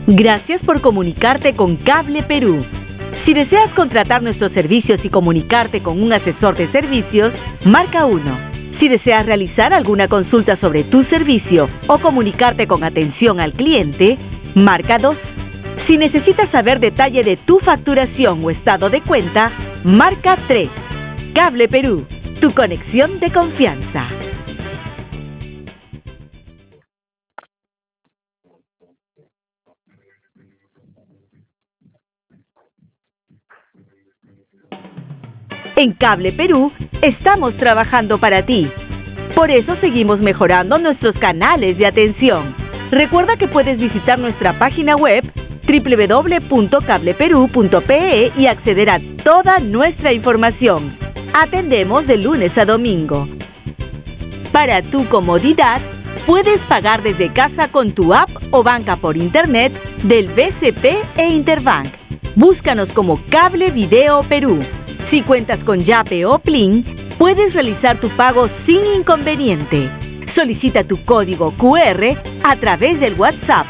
Gracias por comunicarte con Cable Perú. Si deseas contratar nuestros servicios y comunicarte con un asesor de servicios, marca 1. Si deseas realizar alguna consulta sobre tu servicio o comunicarte con atención al cliente, marca 2. Si necesitas saber detalle de tu facturación o estado de cuenta, marca 3. Cable Perú, tu conexión de confianza. En Cable Perú estamos trabajando para ti. Por eso seguimos mejorando nuestros canales de atención. Recuerda que puedes visitar nuestra página web www.cableperu.pe y acceder a toda nuestra información. Atendemos de lunes a domingo. Para tu comodidad, puedes pagar desde casa con tu app o banca por internet del BCP e Interbank. Búscanos como Cable Video Perú. Si cuentas con Yape o Plin, puedes realizar tu pago sin inconveniente. Solicita tu código QR a través del WhatsApp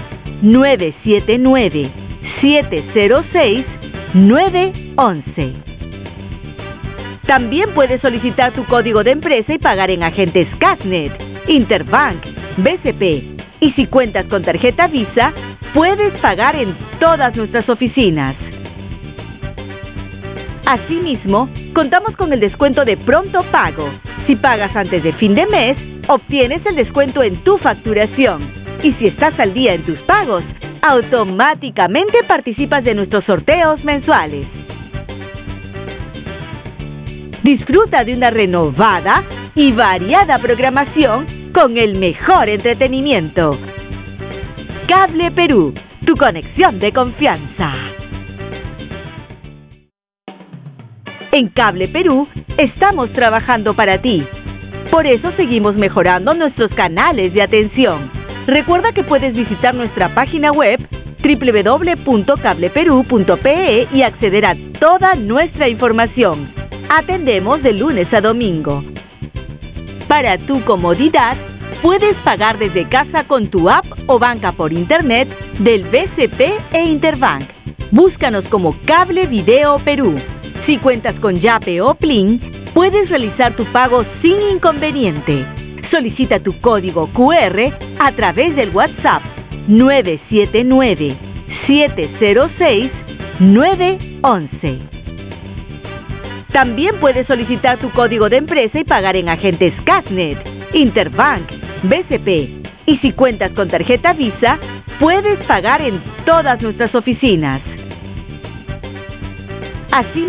979-706-911. También puedes solicitar tu código de empresa y pagar en agentes Casnet, Interbank, BCP. Y si cuentas con tarjeta Visa, puedes pagar en todas nuestras oficinas. Asimismo, contamos con el descuento de pronto pago. Si pagas antes de fin de mes, obtienes el descuento en tu facturación. Y si estás al día en tus pagos, automáticamente participas de nuestros sorteos mensuales. Disfruta de una renovada y variada programación con el mejor entretenimiento. Cable Perú, tu conexión de confianza. En Cable Perú estamos trabajando para ti. Por eso seguimos mejorando nuestros canales de atención. Recuerda que puedes visitar nuestra página web www.cableperu.pe y acceder a toda nuestra información. Atendemos de lunes a domingo. Para tu comodidad, puedes pagar desde casa con tu app o banca por internet del BCP e Interbank. Búscanos como Cable Video Perú. Si cuentas con Yape o Plin, puedes realizar tu pago sin inconveniente. Solicita tu código QR a través del WhatsApp 979-706-911. También puedes solicitar tu código de empresa y pagar en agentes Casnet, Interbank, BCP. Y si cuentas con tarjeta Visa, puedes pagar en todas nuestras oficinas. Así